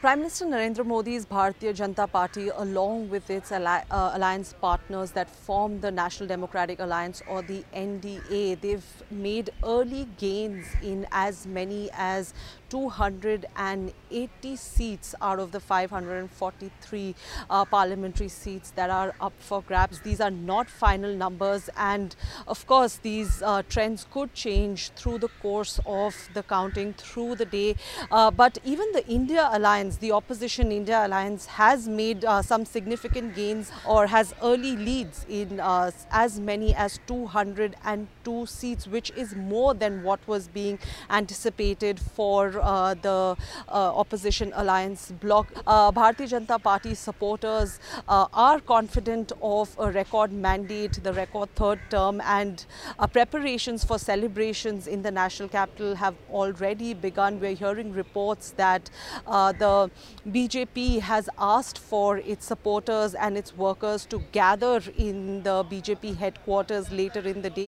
Prime Minister Narendra Modi's Bharatiya Janata Party, along with its alliance partners that form the National Democratic Alliance or the NDA, they've made early gains in as many as 280 seats out of the 543 parliamentary seats that are up for grabs. These are not final numbers, and of course these trends could change through the course of the counting through the day. But even the India Alliance, the opposition India Alliance, has made some significant gains or has early leads in as many as 202 seats, which is more than what was being anticipated for the opposition alliance bloc. Bharatiya Janata Party supporters are confident of a record mandate, the record third term, and preparations for celebrations in the national capital have already begun. We're hearing reports that the BJP has asked for its supporters and its workers to gather in the BJP headquarters later in the day.